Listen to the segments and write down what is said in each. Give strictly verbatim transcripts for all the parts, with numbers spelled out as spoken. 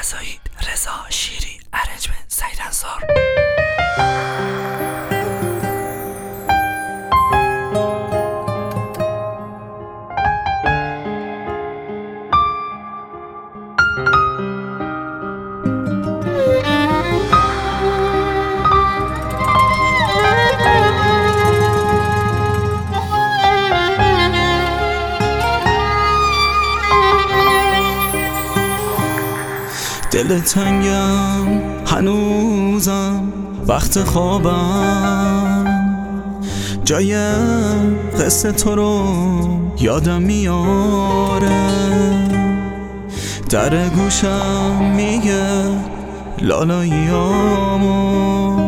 رضایی، رضا شیری، ارنجمنت سعید انصار. دل تنگم هنوزم وقت خوابم، جای قصه تو رو یادم میاره، در گوشم میگه لالاییامو،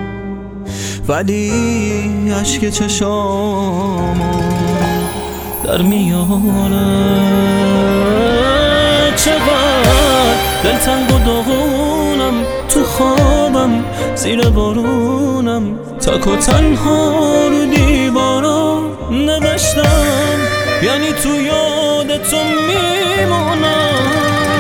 ولی عشق چشامو در میاره. چقدر دلتنگ و داغونم تو خوابم، زیر بارونم تک و تنها رو دیوارا نوشتم، یعنی تو یاد تو میمونم.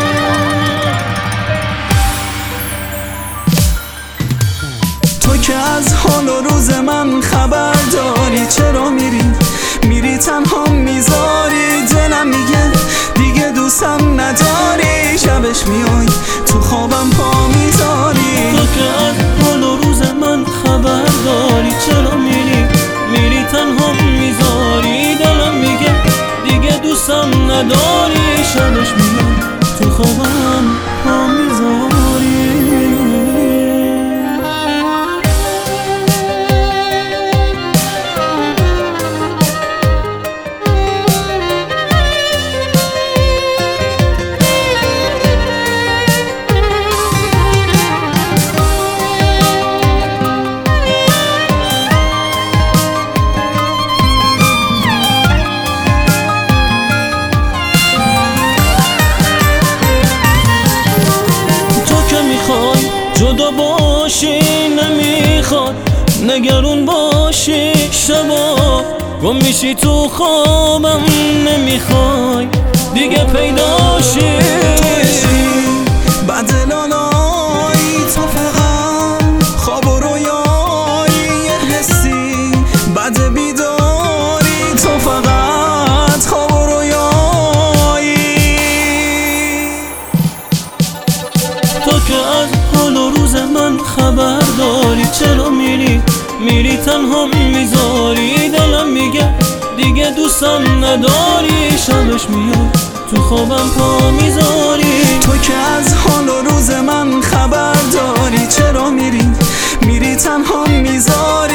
تو که از حال و روز من خبر داری، چرا میری میری تنها میذاری، دلم میگه دیگه دوستم نداری، شبش میای تو خوابم پا میذاری. تو که از حال و روز من خبر داری، چرا میری میری تنها میذاری، دلم میگه دیگه دوستم نداری، شبش میای تو خوابم پا میذاری. جدا باشی نمیخواد، نگرون باشی شبا گم میشی تو خوابم، نمیخوای دیگه پیداشی. بعد لالایی تو فقط خواب و رویایی یه حسی، بعد بیداری تو فقط خواب و رویایی. تو که از حال و روز من خبر داری، چرا میری میری تنها میذاری، دلم میگه دیگه دوستم نداری، شبش میاد تو خوابم پا میذاری. تو که از حال و روز من خبر داری، چرا میری میری تنها میذاری.